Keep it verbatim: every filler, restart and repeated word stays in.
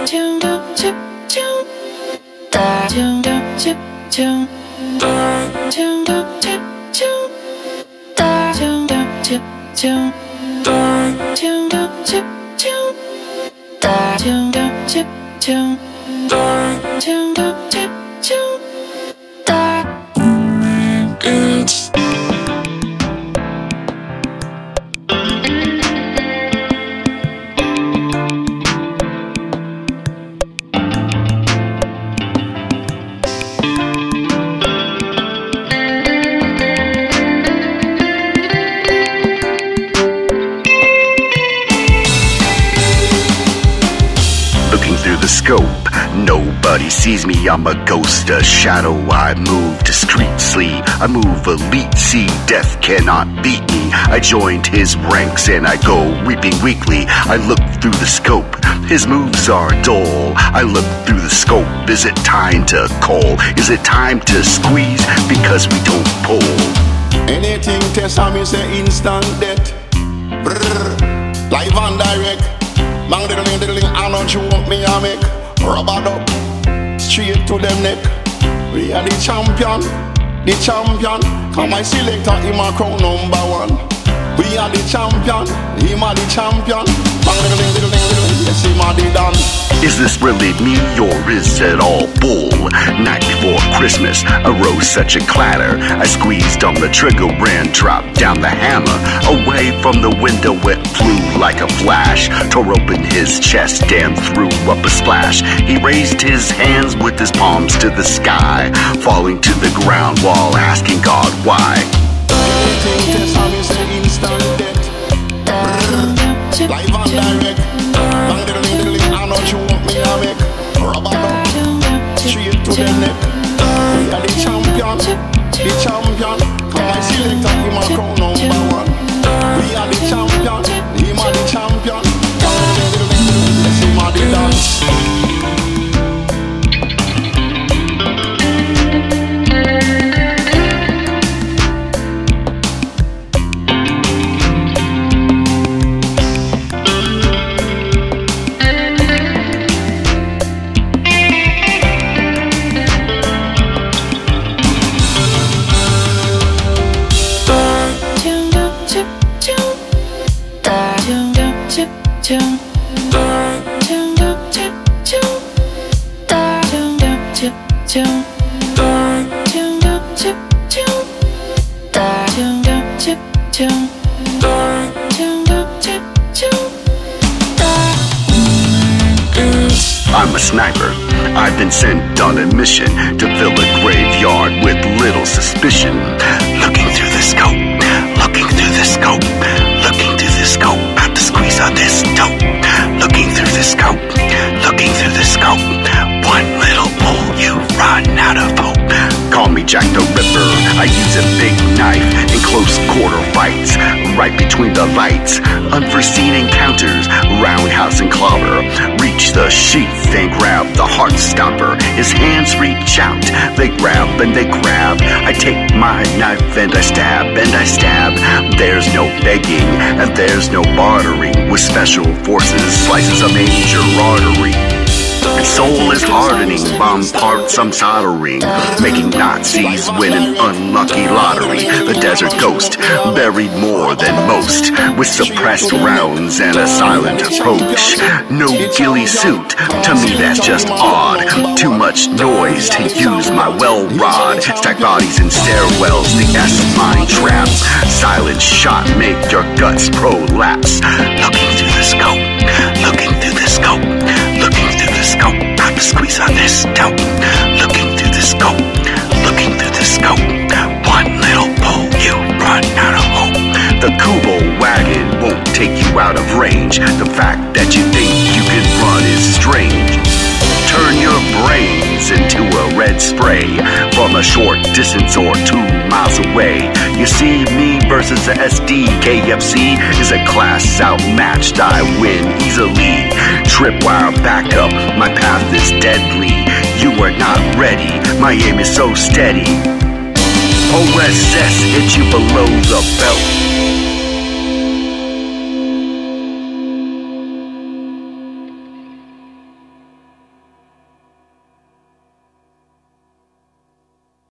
Nobody sees me, I'm a ghost, a shadow. I move discreetly, I move elite. See, death cannot beat me. I joined his ranks and I go weeping weakly. I look through the scope, his moves are dull. I look through the scope, is it time to call? Is it time to squeeze because we don't pull? Anything test on me say instant death. Brrr, live and direct. Bang diddling diddling, I know you want me I make. Rubber up, straight to them neck. We are the champion, the champion. Come my selector, him a crown number one. We are the champion, him a the champion. Bang diddling diddling diddling, yes him a the dance. Is this really me or is it all bull? Night before Christmas arose such a clatter. I squeezed on the trigger and dropped down the hammer. Away from the window it flew like a flash. Tore open his chest and threw up a splash. He raised his hands with his palms to the sky, falling to the ground while asking God why. Anything test on me say instant death. Live and direct. Bang diddling diddling, I know you want me I make. Rubber up, straight to them neck. We are the champion, the champion. Come my selector, him a crown number one. We are the champion, him a the champion. Bang diddling diddling, yes him a the dance. I'm a sniper. I've been sent on a mission to fill a graveyard with little suspicion. Looking through the scope, looking through the scope, looking through the scope, about to squeeze on this dope. Looking through the scope, looking through the scope. One little pull, you run out of hope. Call me Jack the Ripper. I use a big knife in close quarter fights, right between the lights. Unforeseen encounters, roundhouse and clobber. Reach the sheath and grab the heart stopper. His hands reach out, they grab and they grab. I take my knife and I stab and I stab. There's no begging and there's no bartering. With special forces, slices a major artery. Its soul is hardening, bomb parts I'm soldering, making Nazis win an unlucky lottery. The desert ghost, buried more than most, with suppressed rounds and a silent approach. No ghillie suit, to me that's just odd. Too much noise to use my well rod. Stack bodies in stairwells, the S-mine trap. Silent shot, make your guts prolapse. Looking through the scope, looking through the scope, looking through the scope, about to squeeze on this dope. Looking through the scope, looking through the scope. One little pull, you run out of hope. The Kubo wagon won't take you out of range. The fact that you think you can run is strange. Turn your brains into a red spray from a short distance or two miles away. You see, me versus the S D K F C is a class outmatched. I win easily. Tripwire backup, my path is deadly. You are not ready, my aim is so steady. O S S hit you below the belt.